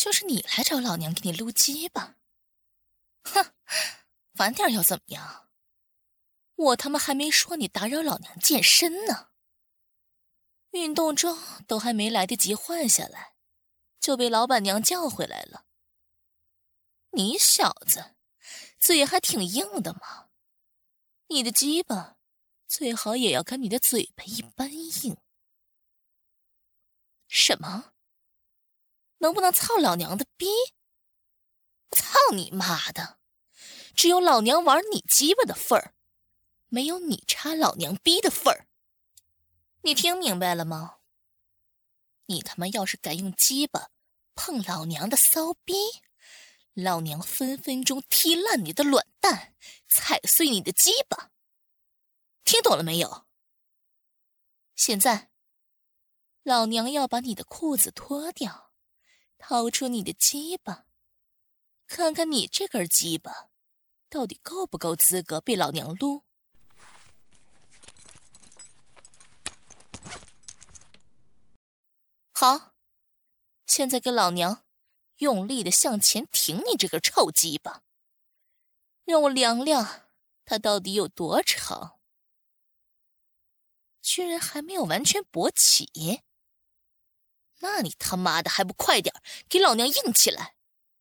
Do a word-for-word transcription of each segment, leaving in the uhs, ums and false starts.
就是你来找老娘给你撸鸡巴。哼，晚点要怎么样？我他妈还没说你打扰老娘健身呢。运动装都还没来得及换下来，就被老板娘叫回来了。你小子嘴还挺硬的嘛，你的鸡巴最好也要跟你的嘴巴一般硬。什么？能不能操老娘的逼？操你妈的！只有老娘玩你鸡巴的份儿，没有你插老娘逼的份儿。你听明白了吗？你他妈要是敢用鸡巴碰老娘的骚逼，老娘分分钟踢烂你的卵蛋，踩碎你的鸡巴。听懂了没有？现在老娘要把你的裤子脱掉，掏出你的鸡巴，看看你这根鸡巴到底够不够资格被老娘撸。好，现在给老娘用力的向前挺你这根臭鸡巴，让我量量它到底有多长。居然还没有完全勃起，那你他妈的还不快点给老娘硬起来！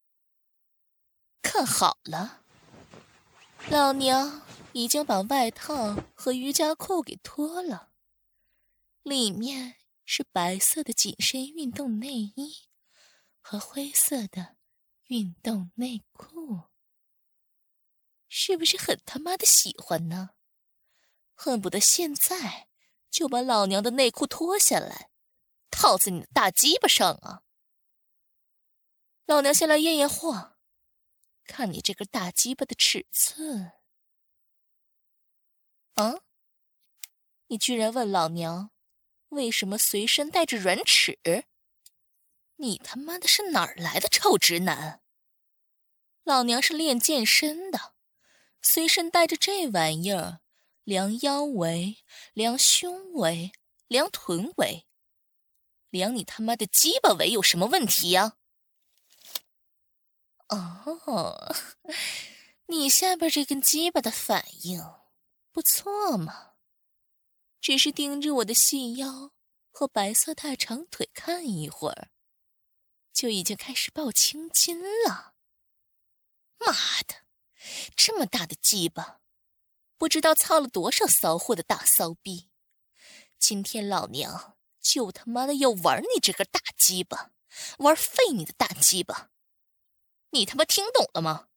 看好了，老娘已经把外套和瑜伽裤给脱了，里面是白色的紧身运动内衣和灰色的运动内裤。是不是很他妈的喜欢呢？恨不得现在就把老娘的内裤脱下来套在你的大鸡巴上啊！老娘先来验验货，看你这根大鸡巴的尺寸。啊？你居然问老娘为什么随身带着软尺？你他妈的是哪儿来的臭直男？老娘是练健身的，随身带着这玩意儿，量腰围，量胸围，量臀围，量你他妈的鸡巴围有什么问题呀？哦，你下边这根鸡巴的反应不错嘛，只是盯着我的细腰和白色大长腿看一会儿，就已经开始爆青筋了。妈的，这么大的鸡巴，不知道操了多少骚货的大骚逼，今天老娘就他妈的要玩你这个大鸡巴，玩废你的大鸡巴。你他妈听懂了吗？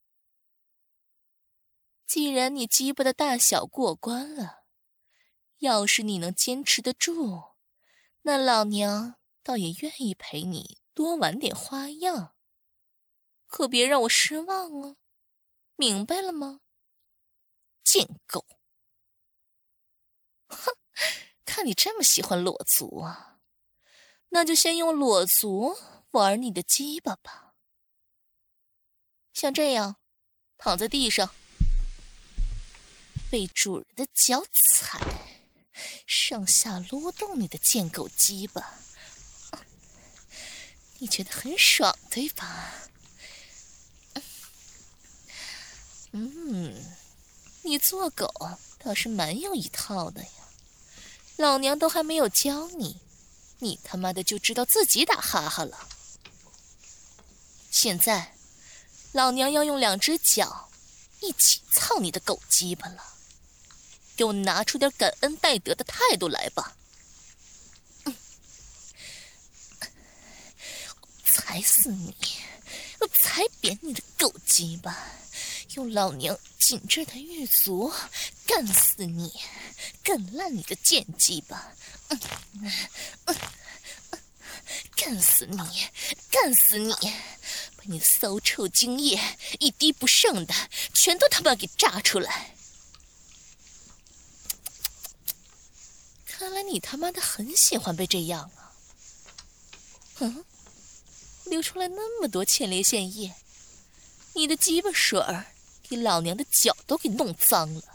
既然你鸡巴的大小过关了，要是你能坚持得住，那老娘倒也愿意陪你多玩点花样。可别让我失望哦，明白了吗？贱狗！哼，看你这么喜欢裸足啊，那就先用裸足玩你的鸡巴吧。像这样，躺在地上，被主人的脚踩，上下撸动你的贱狗鸡巴，你觉得很爽对吧？嗯，你做狗倒是蛮有一套的呀，老娘都还没有教你，你他妈的就知道自己打哈哈了。现在老娘要用两只脚一起操你的狗鸡巴了，给我拿出点感恩戴德的态度来吧。嗯，踩死你，我踩扁你的狗鸡巴，用老娘紧致的玉足干死你，干烂你的贱鸡巴。嗯嗯嗯，干死你，干死你，把你的骚臭精液一滴不剩的全都他妈给炸出来。看来你他妈的很喜欢被这样啊。嗯，流出来那么多前列腺液，你的鸡巴水儿给老娘的脚都给弄脏了。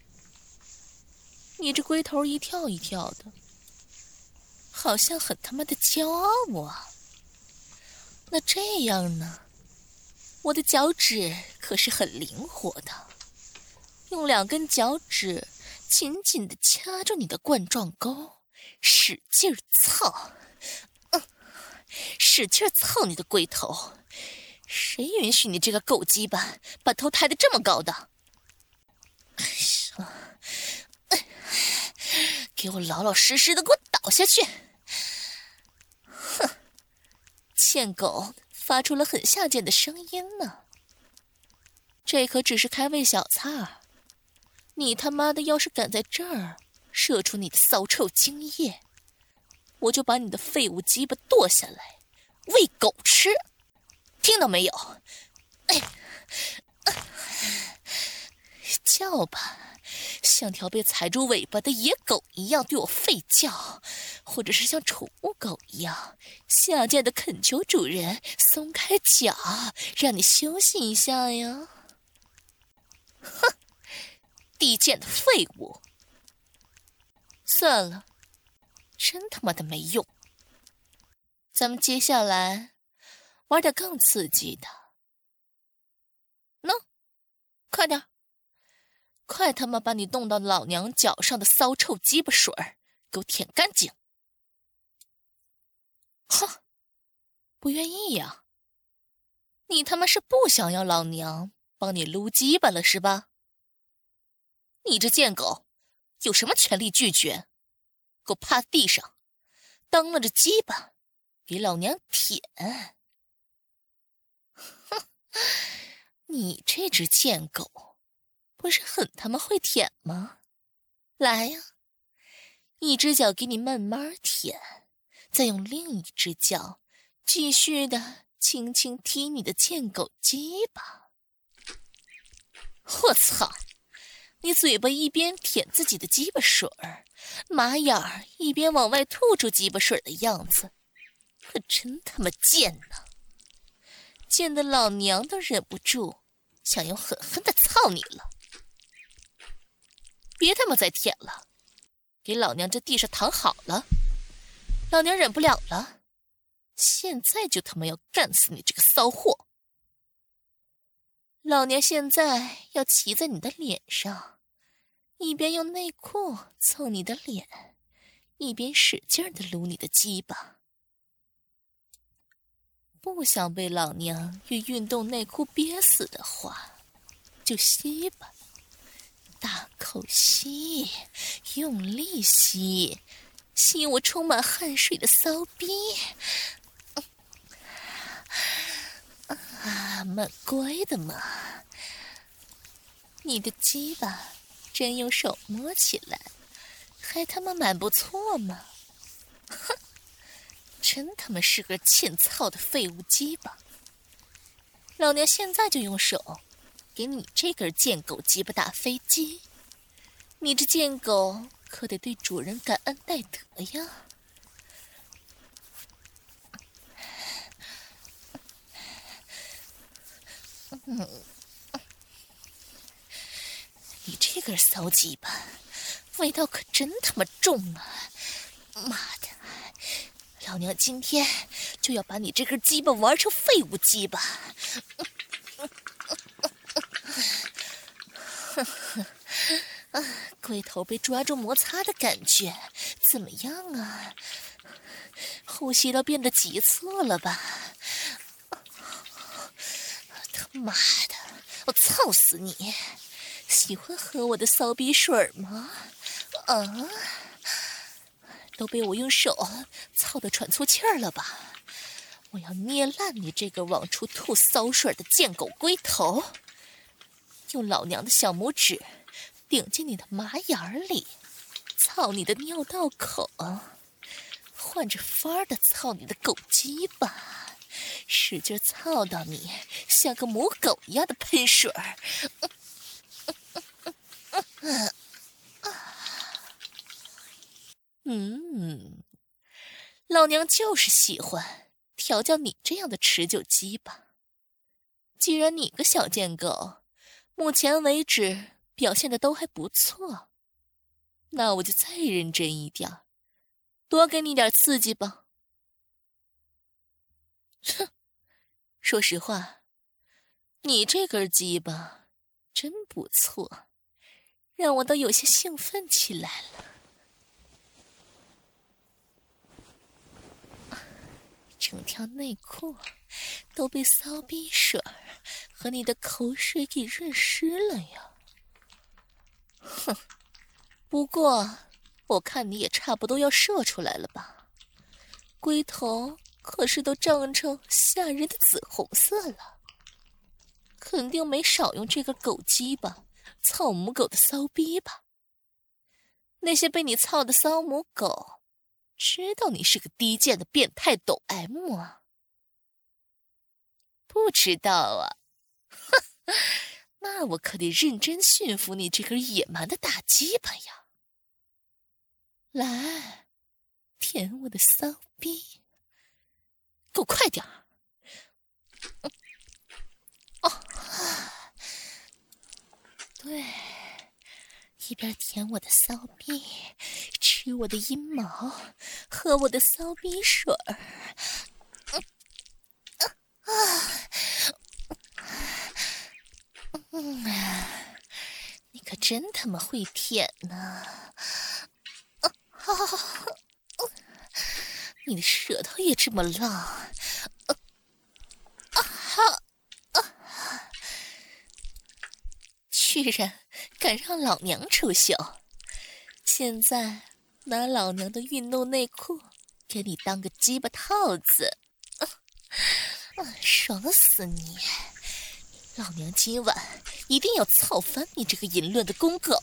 你这龟头一跳一跳的，好像很他妈的骄傲啊。 那这样呢？我的脚趾可是很灵活的，用两根脚趾紧紧地掐住你的冠状沟，使劲儿操，嗯，使劲儿操你的龟头。谁允许你这个狗鸡巴把头抬得这么高的？给我老老实实的给我倒下去！哼，贱狗发出了很下贱的声音呢。这可只是开胃小菜，你他妈的要是敢在这儿射出你的骚臭精液，我就把你的废物鸡巴剁下来喂狗吃，听到没有？哎，叫吧，像条被踩住尾巴的野狗一样对我吠叫，或者是像宠物狗一样下贱的恳求主人松开脚，让你休息一下呀！哼，低贱的废物！算了，真他妈的没用。咱们接下来玩点更刺激的。喏，快点，快他妈把你冻到老娘脚上的骚臭鸡巴水儿给我舔干净！哼，不愿意呀？你他妈是不想要老娘帮你撸鸡巴了是吧？你这贱狗，有什么权利拒绝？给我趴地上，当了着鸡巴，给老娘舔！哼，你这只贱狗，不是很他妈会舔吗？来呀，一只脚给你慢慢舔，再用另一只脚继续的轻轻踢你的贱狗鸡巴。我操！你嘴巴一边舔自己的鸡巴水儿，马眼儿一边往外吐出鸡巴水的样子，可真他妈贱呢！贱得老娘都忍不住想要狠狠的操你了。别他妈再舔了，给老娘这地上躺好了，老娘忍不了了，现在就他妈要干死你这个骚货！老娘现在要骑在你的脸上，一边用内裤凑你的脸，一边使劲的撸你的鸡巴。不想被老娘用运动内裤憋死的话，就吸吧，大口吸，用力吸，吸我充满汗水的骚逼。啊，蛮乖的嘛。你的鸡巴真用手摸起来，还他妈蛮不错嘛。哼，真他妈是个欠操的废物鸡巴。老娘现在就用手给你这根贱狗鸡巴打飞机，你这贱狗可得对主人感恩戴德呀。嗯，你这根骚鸡巴味道可真他妈重啊！妈的，老娘今天就要把你这根鸡巴玩成废物鸡巴！龟头被抓住摩擦的感觉怎么样啊？呼吸都变得急促了吧？他妈的，我操死你！喜欢喝我的骚逼水吗？啊！都被我用手操得喘粗气儿了吧？我要捏烂你这个往出吐骚水的贱狗龟头，用老娘的小拇指顶进你的马眼里，操你的尿道口，换着法儿的操你的狗鸡巴，使劲操到你像个母狗一样的喷水儿。嗯，老娘就是喜欢调教你这样的持久鸡巴。既然你个小贱狗目前为止表现的都还不错，那我就再认真一点，多给你点刺激吧。哼， 说实话，你这根鸡巴真不错，让我都有些兴奋起来了。整条内裤都被骚逼水和你的口水给润湿了呀！哼，不过我看你也差不多要射出来了吧？龟头可是都胀成吓人的紫红色了，肯定没少用这个狗鸡巴操母狗的骚逼吧？那些被你操的骚母狗知道你是个低贱的变态抖 M 啊？不知道啊？那我可得认真驯服你这根野蛮的大鸡巴呀！来，舔我的骚逼，给我快点儿！哦，对，一边舔我的骚逼，吃我的阴毛，喝我的骚逼水儿。嗯啊，你可真他妈会舔呢！啊啊！你的舌头也这么浪！啊啊啊！居然敢让老娘出糗！现在拿老娘的运动内裤给你当个鸡巴套子，啊啊，爽死你！老娘今晚一定要操翻你这个淫乱的公狗！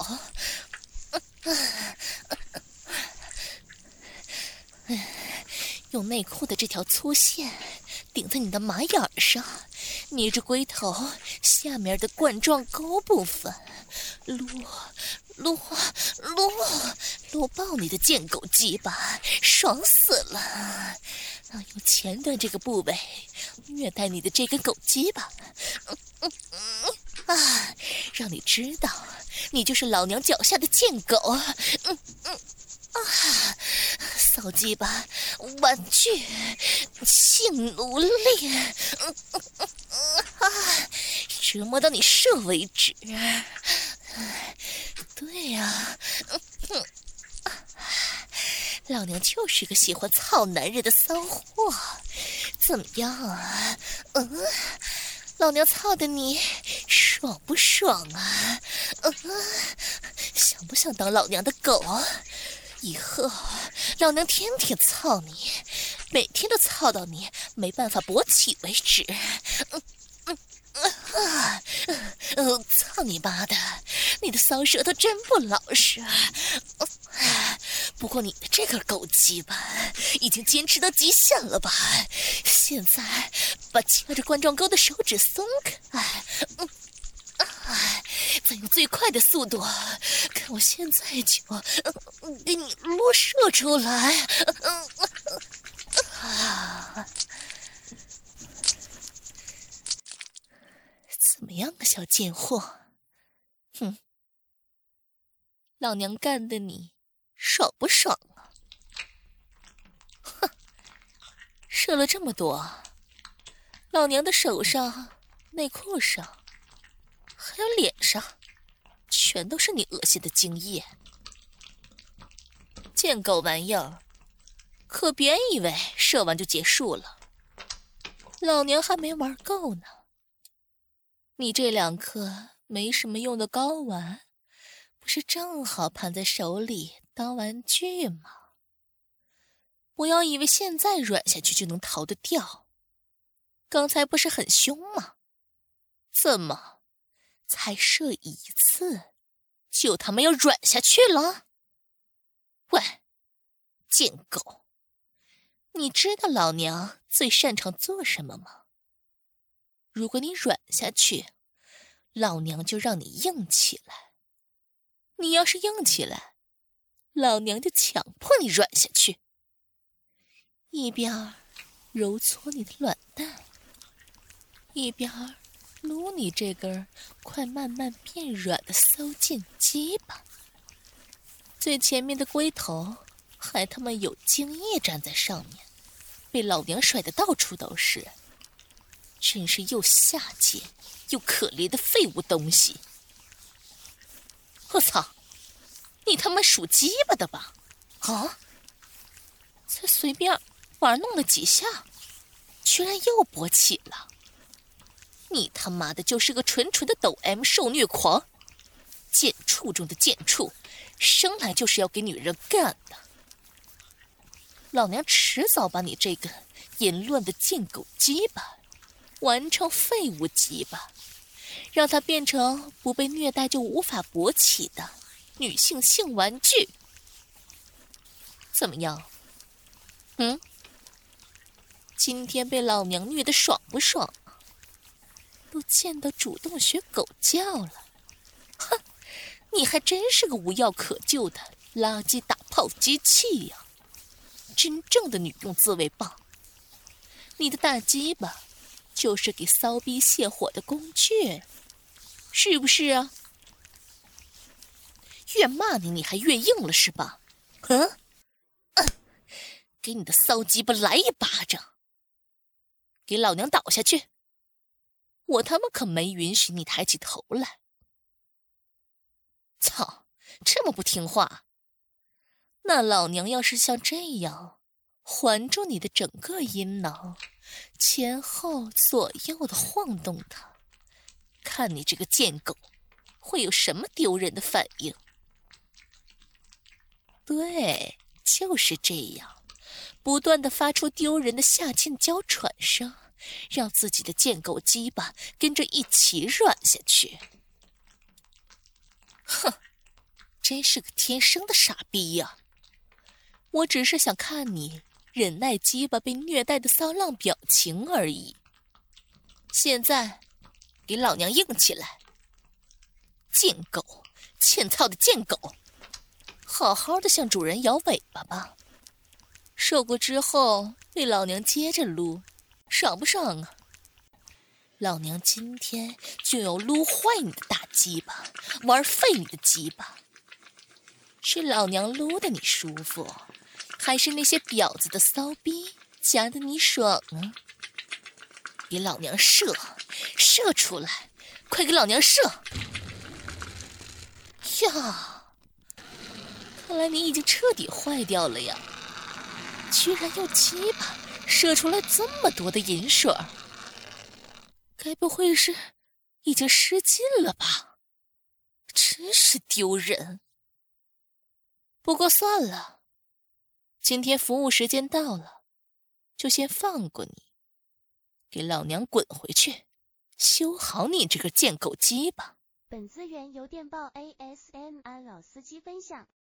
用内裤的这条粗线顶在你的马眼上，捏着龟头下面的冠状沟部分，撸撸撸撸爆你的贱狗鸡巴，爽死了！啊，用前端这个部位虐待你的这根狗鸡巴，嗯嗯嗯啊，让你知道你就是老娘脚下的贱狗！嗯嗯啊，骚鸡巴玩具性奴隶！嗯嗯嗯啊，折磨到你射为止！对呀、啊，嗯嗯。老娘就是个喜欢操男人的骚货，怎么样啊？嗯，老娘操的你爽不爽啊？嗯，想不想当老娘的狗？以后老娘天天操你，每天都操到你没办法勃起为止。嗯嗯啊，呃，操你妈的！你的骚舌头真不老实啊！不过你的这个狗鸡巴已经坚持到极限了吧？现在把掐着冠状沟的手指松开，嗯啊，再用最快的速度，看我现在就、嗯、给你撸射出来！嗯啊，怎么样啊，小贱货？哼，老娘干的你爽不爽啊？哼，射了这么多，老娘的手上、内裤上，还有脸上，全都是你恶心的精液。贱狗玩意儿，可别以为射完就结束了，老娘还没玩够呢。你这两颗没什么用的睾丸，不是正好盘在手里当玩具吗？不要以为现在软下去就能逃得掉，刚才不是很凶吗？怎么才射一次就他妈要软下去了？喂，贱狗，你知道老娘最擅长做什么吗？如果你软下去，老娘就让你硬起来。你要是硬起来，老娘就强迫你软下去。一边揉搓你的卵蛋，一边撸你这根快慢慢变软的骚贱鸡巴。最前面的龟头还他妈有精液粘在上面，被老娘甩得到处都是。 真是又下贱又可怜的废物东西！我操，你他妈属鸡巴的吧？啊！才随便玩弄了几下，居然又勃起了！你他妈的就是个纯纯的抖 M 受虐狂，贱畜中的贱畜，生来就是要给女人干的。老娘迟早把你这个淫乱的贱狗鸡巴玩成废物鸡巴，让它变成不被虐待就无法勃起的女性性玩具。怎么样？嗯？今天被老娘虐得爽不爽？都贱到主动学狗叫了。哼，你还真是个无药可救的垃圾打炮机器呀！真正的女用自慰棒，你的大鸡巴就是给骚逼泄火的工具，是不是啊？越骂你，你还越硬了是吧？嗯，嗯，给你的骚鸡巴来一巴掌，给老娘倒下去！我他妈可没允许你抬起头来！操，这么不听话！那老娘要是像这样环住你的整个阴囊，前后左右的晃动它，看你这个贱狗会有什么丢人的反应？对，就是这样，不断的发出丢人的下贱娇喘声，让自己的贱狗鸡巴跟着一起软下去。哼，真是个天生的傻逼呀！我只是想看你忍耐鸡巴被虐待的骚浪表情而已。现在，给老娘硬起来！贱狗，欠操的贱狗，好好的向主人摇尾巴吧。受过之后被老娘接着撸，爽不爽啊？老娘今天就要撸坏你的大鸡巴，玩废你的鸡巴。是老娘撸的你舒服，还是那些婊子的骚逼夹得你爽啊？给老娘射，射出来！快给老娘射！呀，看来你已经彻底坏掉了呀！居然用鸡巴射出来这么多的银水，该不会是已经失禁了吧？真是丢人。不过算了，今天服务时间到了，就先放过你，给老娘滚回去，修好你这个贱狗鸡巴。 本资源由电报 A S M R 老司机分享。